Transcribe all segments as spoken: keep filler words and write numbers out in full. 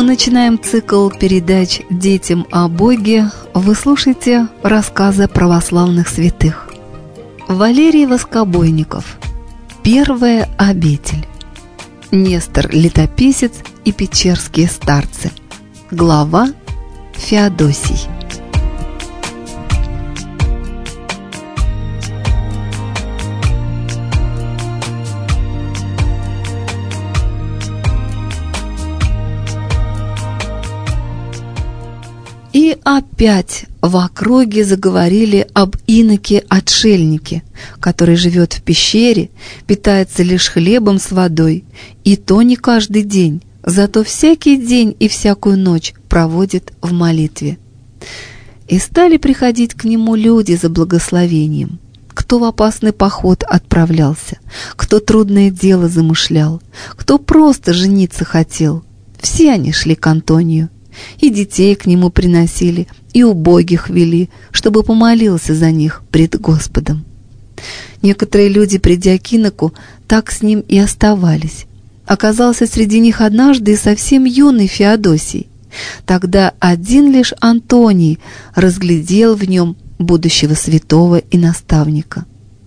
начинаем цикл передач «Детям о Боге». Вы слушаете рассказы православных святых. Валерий Воскобойников. Первая обитель. Нестор Летописец и Печерские старцы. Глава Феодосий. И опять в округе заговорили об иноке-отшельнике, который живет в пещере, питается лишь хлебом с водой, и то не каждый день, зато всякий день и всякую ночь проводит в молитве. И стали приходить к нему люди за благословением, кто в опасный поход отправлялся, кто трудное дело замышлял, кто просто жениться хотел. Все они шли к Антонию. И детей к нему приносили, и убогих вели, чтобы помолился за них пред Господом. Некоторые люди, придя к иноку, так с ним и оставались. Оказался среди них однажды и совсем юный Феодосий. Тогда один лишь Антоний разглядел в нем будущего святого и наставника.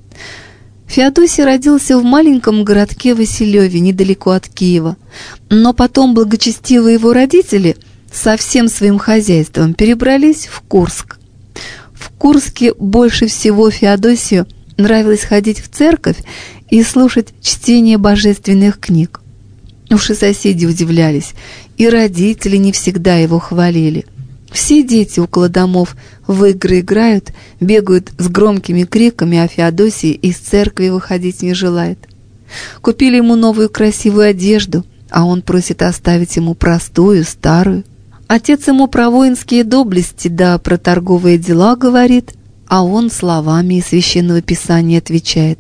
Феодосий родился в маленьком городке Василеве, недалеко от Киева, но потом благочестивые его родители со всем своим хозяйством перебрались в Курск. В Курске больше всего Феодосию нравилось ходить в церковь и слушать чтение божественных книг. Уж и соседи удивлялись, и родители не всегда его хвалили. Все дети около домов в игры играют, бегают с громкими криками, а Феодосий из церкви выходить не желает. Купили ему новую красивую одежду, а он просит оставить ему простую, старую. Отец ему про воинские доблести да про торговые дела говорит, а он словами из Священного Писания отвечает.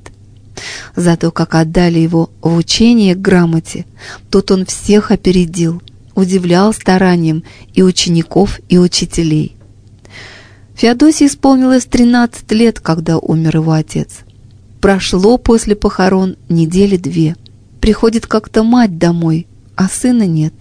Зато как отдали его в учение к грамоте, тут он всех опередил, удивлял старанием и учеников, и учителей. Феодосию исполнилось тринадцать лет, когда умер его отец. Прошло после похорон недели две. Приходит как-то мать домой, а сына нет.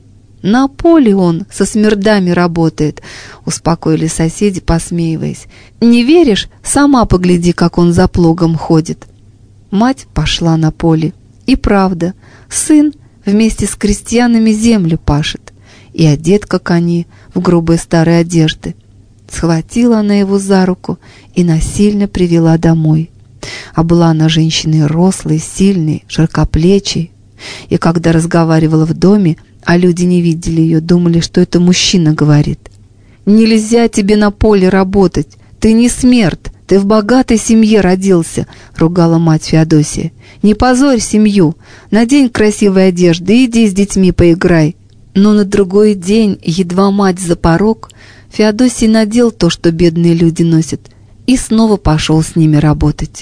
«На поле он со смердами работает», — успокоили соседи, посмеиваясь. «Не веришь? Сама погляди, как он за плугом ходит». Мать пошла на поле. И правда, сын вместе с крестьянами землю пашет, и одет, как они, в грубые старые одежды. Схватила она его за руку и насильно привела домой. А была она женщиной рослой, сильной, широкоплечей. И когда разговаривала в доме, а люди не видели ее, думали, что это мужчина говорит. «Нельзя тебе на поле работать, ты не смерть, ты в богатой семье родился», — ругала мать Феодосия. «Не позорь семью, надень красивые одежды и иди с детьми поиграй». Но на другой день, едва мать за порог, Феодосий надел то, что бедные люди носят, и снова пошел с ними работать.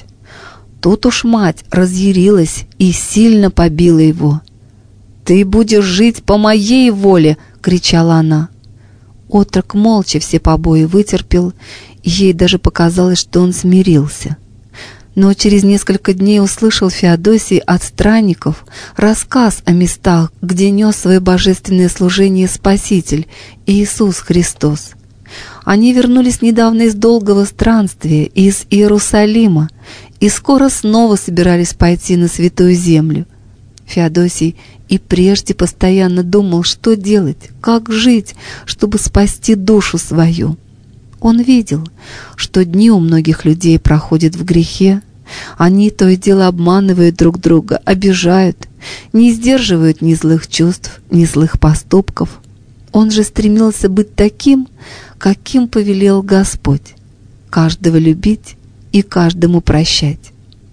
Тут уж мать разъярилась и сильно побила его. «Ты будешь жить по моей воле!» — кричала она. Отрок молча все побои вытерпел, и ей даже показалось, что он смирился. Но через несколько дней услышал Феодосий от странников рассказ о местах, где нес свое божественное служение Спаситель Иисус Христос. Они вернулись недавно из долгого странствия, из Иерусалима, и скоро снова собирались пойти на Святую Землю. Феодосий и прежде постоянно думал, что делать, как жить, чтобы спасти душу свою. Он видел, что дни у многих людей проходят в грехе. Они то и дело обманывают друг друга, обижают, не сдерживают ни злых чувств, ни злых поступков. Он же стремился быть таким, каким повелел Господь, каждого любить и каждому прощать.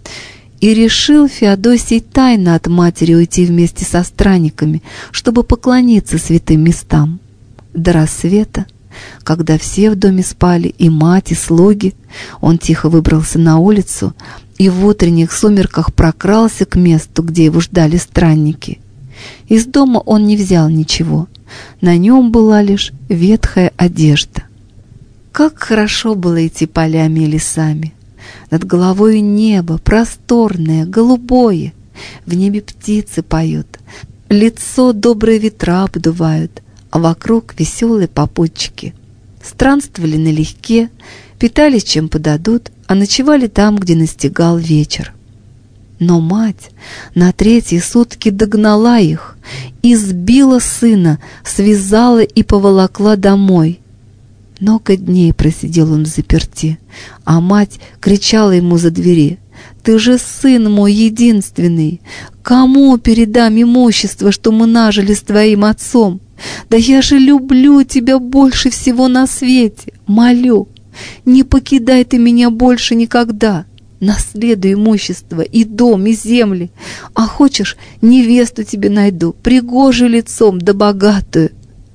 И решил Феодосий тайно от матери уйти вместе со странниками, чтобы поклониться святым местам. До рассвета, когда все в доме спали, и мать, и слуги, он тихо выбрался на улицу и в утренних сумерках прокрался к месту, где его ждали странники. Из дома он не взял ничего, на нем была лишь ветхая одежда. Как хорошо было идти полями и лесами! Над головой небо просторное, голубое, в небе птицы поют, лицо добрые ветра обдувают, а вокруг веселые попутчики. Странствовали налегке, питались чем подадут, а ночевали там, где настигал вечер. Но мать на третьи сутки догнала их, избила сына, связала и поволокла домой. Много дней просидел он взаперти, а мать кричала ему за двери: «Ты же сын мой единственный! Кому передам имущество, что мы нажили с твоим отцом? Да я же люблю тебя больше всего на свете! Молю, не покидай ты меня больше никогда! Наследуй имущество и дом, и земли, а хочешь, невесту тебе найду, пригожую лицом да богатую!»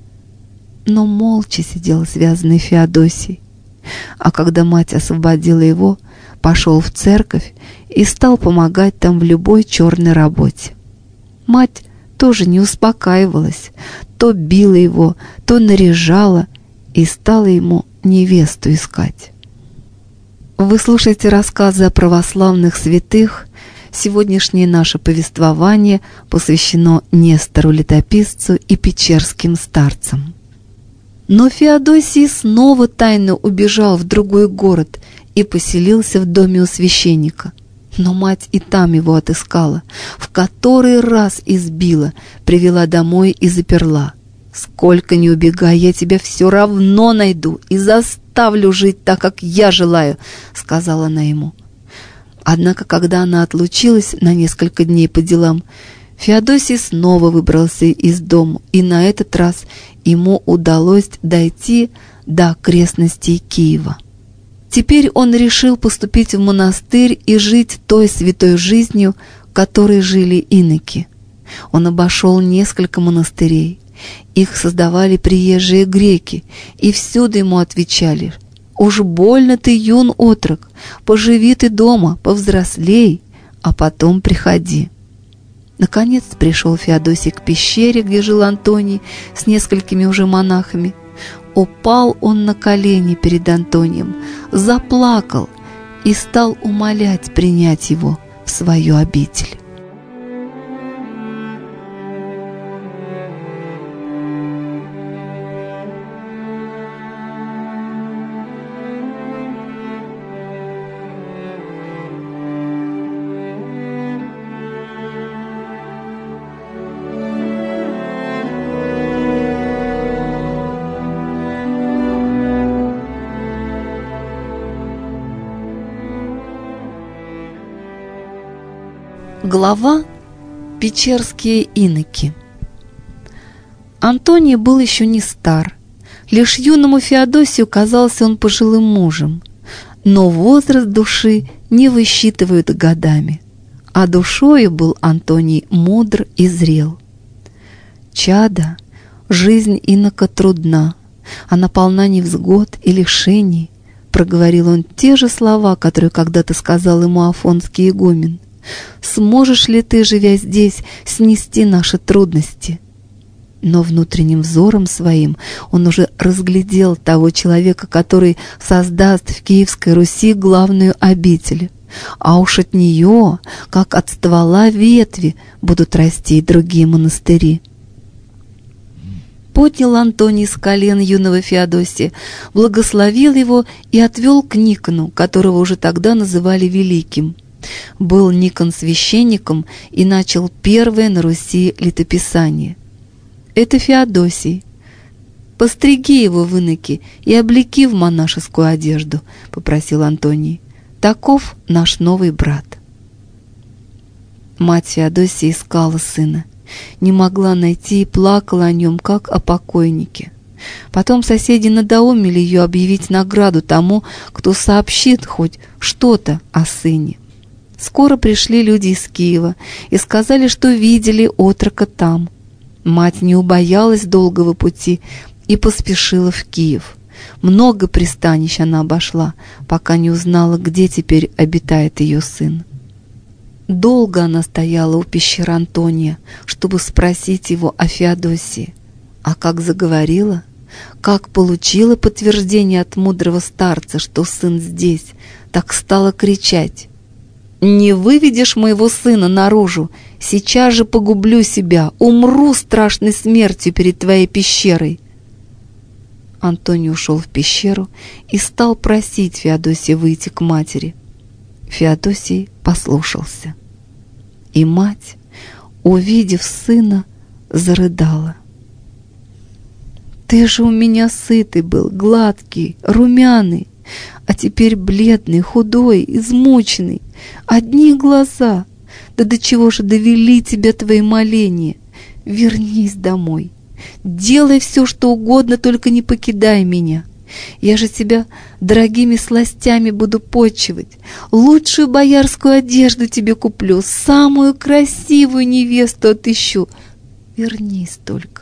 Но молча сидел связанный Феодосий, а когда мать освободила его, пошел в церковь и стал помогать там в любой черной работе. Мать тоже не успокаивалась, то била его, то наряжала и стала ему невесту искать. Вы слушаете рассказы о православных святых. Сегодняшнее наше повествование посвящено Нестору Летописцу и печерским старцам. Но Феодосий снова тайно убежал в другой город и поселился в доме у священника. Но мать и там его отыскала, в который раз избила, привела домой и заперла. «Сколько ни убегай, я тебя все равно найду и заставлю жить так, как я желаю», — сказала она ему. Однако, когда она отлучилась на несколько дней по делам, Феодосий снова выбрался из дома, и на этот раз ему удалось дойти до окрестностей Киева. Теперь он решил поступить в монастырь и жить той святой жизнью, которой жили иноки. Он обошел несколько монастырей. Их создавали приезжие греки, и всюду ему отвечали: «Уж больно ты юн отрок, поживи ты дома, повзрослей, а потом приходи». Наконец пришел Феодосий к пещере, где жил Антоний с несколькими уже монахами. Упал он на колени перед Антонием, заплакал и стал умолять принять его в свою обитель. Глава «Печерские иноки». Антоний был еще не стар, лишь юному Феодосию казался он пожилым мужем, но возраст души не высчитывают годами, а душою был Антоний мудр и зрел. «Чадо, жизнь инока трудна, она полна невзгод и лишений», — проговорил он те же слова, которые когда-то сказал ему Афонский игумен. «Сможешь ли ты, живя здесь, снести наши трудности?» Но внутренним взором своим он уже разглядел того человека, который создаст в Киевской Руси главную обитель, а уж от нее, как от ствола ветви, будут расти и другие монастыри. Поднял Антоний с колен юного Феодосия, благословил его и отвел к Никону, которого уже тогда называли Великим. Был Никон священником и начал первое на Руси летописание. «Это Феодосий. Постриги его в иноки и облеки в монашескую одежду», — попросил Антоний. «Таков наш новый брат». Мать Феодосия искала сына, не могла найти и плакала о нем, как о покойнике. Потом соседи надоумили ее объявить награду тому, кто сообщит хоть что-то о сыне. Скоро пришли люди из Киева и сказали, что видели отрока там. Мать не убоялась долгого пути и поспешила в Киев. Много пристанищ она обошла, пока не узнала, где теперь обитает ее сын. Долго она стояла у пещеры Антония, чтобы спросить его о Феодосии. А как заговорила, как получила подтверждение от мудрого старца, что сын здесь, так стала кричать: не выведешь моего сына наружу, сейчас же погублю себя, умру страшной смертью перед твоей пещерой». Антоний ушел в пещеру и стал просить Феодосия выйти к матери. Феодосий послушался. И мать, увидев сына, зарыдала. «Ты же у меня сытый был, гладкий, румяный, а теперь бледный, худой, измученный, одни глаза. Да до чего же довели тебя твои моления? Вернись домой. Делай все, что угодно, только не покидай меня. Я же тебя дорогими сластями буду почивать, лучшую боярскую одежду тебе куплю, самую красивую невесту отыщу. Вернись только».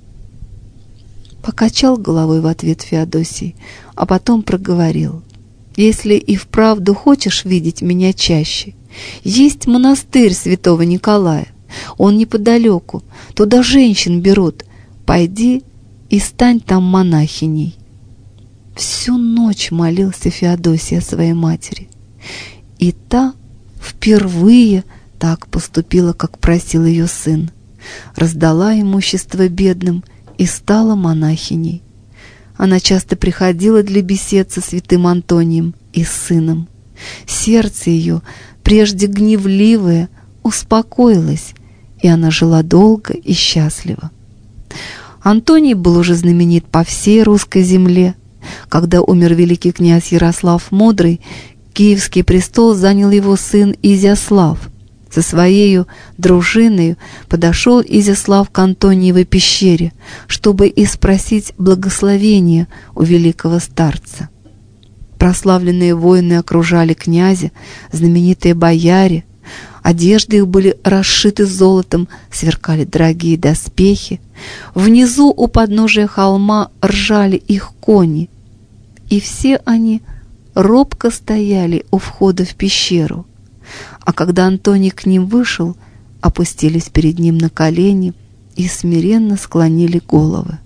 Покачал головой в ответ Феодосий, а потом проговорил: «Если и вправду хочешь видеть меня чаще, есть монастырь святого Николая, он неподалеку, туда женщин берут, пойди и стань там монахиней». Всю ночь молился Феодосий о своей матери, и та впервые так поступила, как просил ее сын, раздала имущество бедным и стала монахиней. Она часто приходила для бесед со святым Антонием и сыном. Сердце ее, прежде гневливое, успокоилось, и она жила долго и счастливо. Антоний был уже знаменит по всей русской земле. Когда умер великий князь Ярослав Мудрый, киевский престол занял его сын Изяслав. Со своею дружиною подошел Изяслав к Антониевой пещере, чтобы и спросить благословения у великого старца. Прославленные воины окружали князя, знаменитые бояре. Одежды их были расшиты золотом, сверкали дорогие доспехи. Внизу у подножия холма ржали их кони, и все они робко стояли у входа в пещеру. А когда Антоний к ним вышел, опустились перед ним на колени и смиренно склонили головы.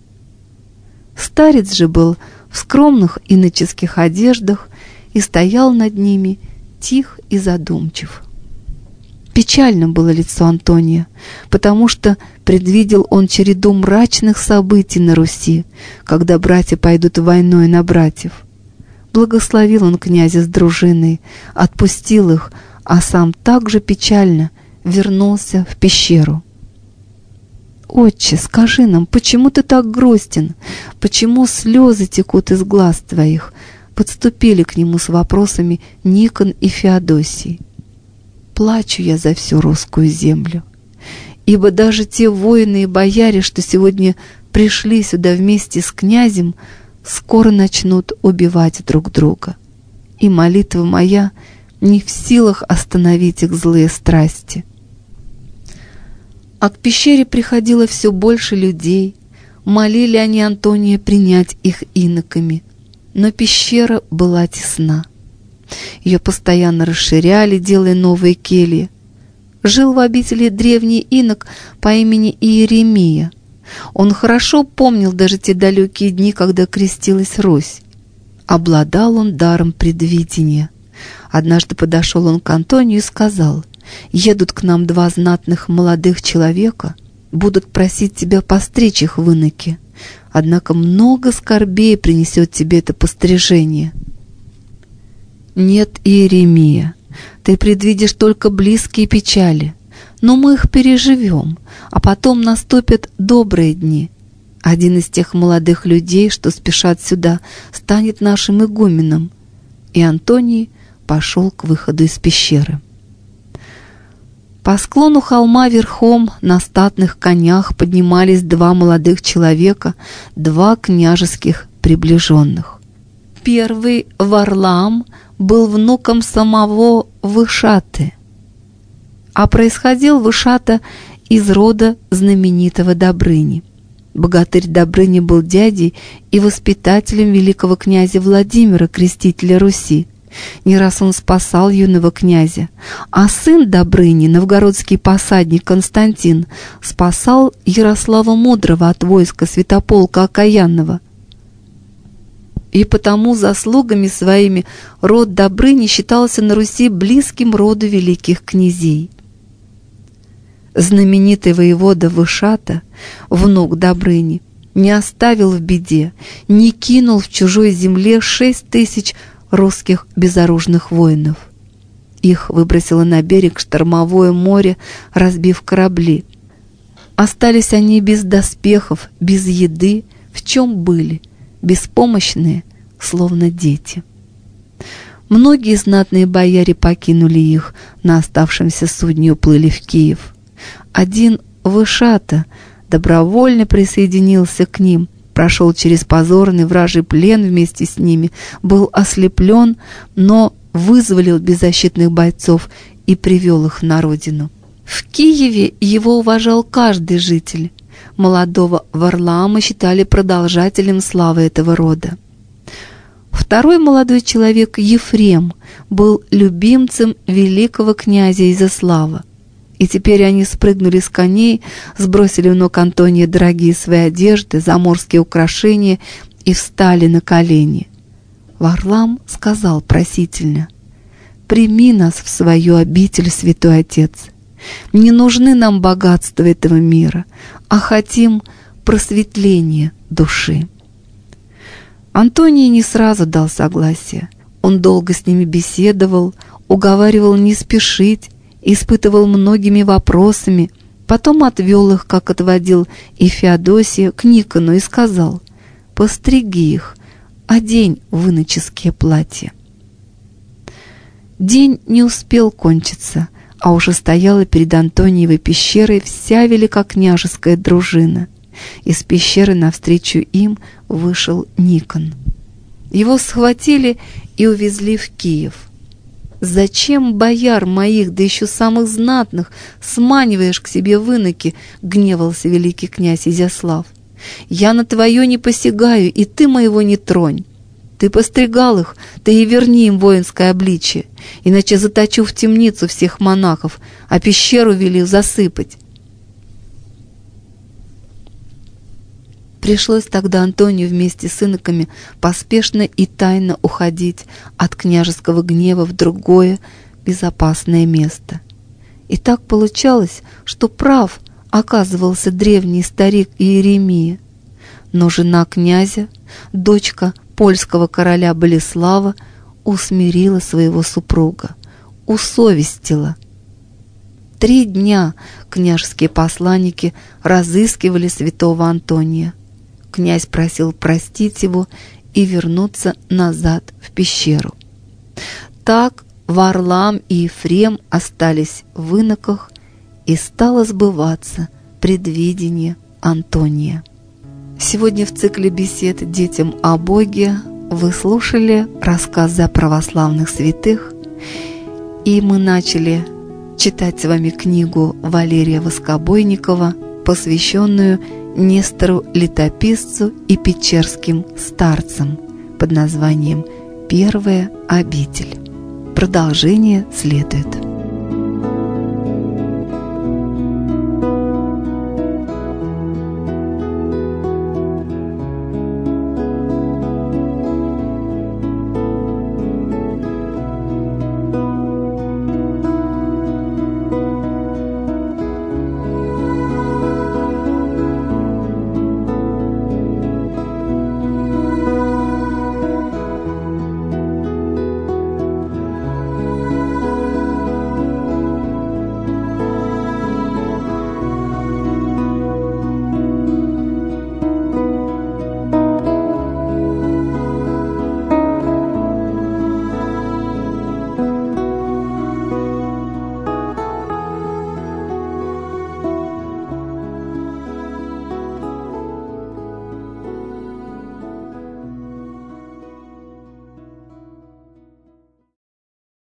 Старец же был в скромных иноческих одеждах и стоял над ними тих и задумчив. Печально было лицо Антония, потому что предвидел он череду мрачных событий на Руси, когда братья пойдут войной на братьев. Благословил он князя с дружиной, отпустил их, а сам также печально вернулся в пещеру. «Отче, скажи нам, почему ты так грустен? Почему слезы текут из глаз твоих?» Подступили к нему с вопросами Никон и Феодосий. «Плачу я за всю русскую землю, ибо даже те воины и бояре, что сегодня пришли сюда вместе с князем, скоро начнут убивать друг друга, и молитва моя не в силах остановить их злые страсти». А к пещере приходило все больше людей, молили они Антония принять их иноками, но пещера была тесна. Ее постоянно расширяли, делая новые кельи. Жил в обители древний инок по имени Иеремия. Он хорошо помнил даже те далекие дни, когда крестилась Русь. Обладал он даром предвидения. Однажды подошел он к Антонию и сказал: «Едут к нам два знатных молодых человека, будут просить тебя постричь их в иноки. Однако много скорбей принесет тебе это пострижение». «Нет, Иеремия, ты предвидишь только близкие печали, но мы их переживем, а потом наступят добрые дни. Один из тех молодых людей, что спешат сюда, станет нашим игуменом». И Антоний пошел к выходу из пещеры. По склону холма верхом на статных конях поднимались два молодых человека, два княжеских приближенных. Первый, Варлаам, был внуком самого Вышаты, а происходил Вышата из рода знаменитого Добрыни. Богатырь Добрыни был дядей и воспитателем великого князя Владимира, крестителя Руси. Не раз он спасал юного князя, а сын Добрыни, новгородский посадник Константин, спасал Ярослава Мудрого от войска святополка окаянного. и потому заслугами своими род Добрыни считался на Руси близким роду великих князей. Знаменитый воевода Вышата, внук Добрыни, не оставил в беде, не кинул в чужой земле шесть тысяч русских безоружных воинов. Их выбросило на берег штормовое море, разбив корабли. Остались они без доспехов, без еды, в чем были, беспомощные, словно дети. Многие знатные бояре покинули их, на оставшемся судне уплыли в Киев. Один Вышата добровольно присоединился к ним, прошел через позорный вражий плен вместе с ними, был ослеплен, но вызволил беззащитных бойцов и привел их на родину. В Киеве его уважал каждый житель. Молодого Варлаама считали продолжателем славы этого рода. Второй молодой человек, Ефрем, был любимцем великого князя Изяслава. И теперь они спрыгнули с коней, сбросили у ног Антония дорогие свои одежды, заморские украшения и встали на колени. Варлаам сказал просительно: «Прими нас в свою обитель, святой отец. Не нужны нам богатства этого мира, а хотим просветления души». Антоний не сразу дал согласие. Он долго с ними беседовал, уговаривал не спешить, испытывал многими вопросами, потом отвел их, как отводил и Феодосия, к Никону и сказал: «Постриги их, одень в иноческие платья». День не успел кончиться, а уже стояла перед Антониевой пещерой вся великокняжеская дружина. Из пещеры навстречу им вышел Никон. Его схватили и увезли в Киев. «Зачем бояр моих, да еще самых знатных, сманиваешь к себе в иноки?» — гневался великий князь Изяслав. «Я на твое не посягаю, и ты моего не тронь. Ты постригал их, ты и верни им воинское обличие, иначе заточу в темницу всех монахов, а пещеру велел засыпать». Пришлось тогда Антонию вместе с иноками поспешно и тайно уходить от княжеского гнева в другое безопасное место. И так получалось, что прав оказывался древний старик Иеремия. Но жена князя, дочка польского короля Болеслава, усмирила своего супруга, усовестила. Три дня княжеские посланники разыскивали святого Антония. Князь просил простить его и вернуться назад в пещеру. Так Варлаам и Ефрем остались в иноках, и стало сбываться предвидение Антония. Сегодня в цикле бесед «Детям о Боге» вы слушали рассказы о православных святых, и мы начали читать с вами книгу Валерия Воскобойникова, посвященную Нестору Летописцу и печерским старцам, под названием «Первая обитель». Продолжение следует.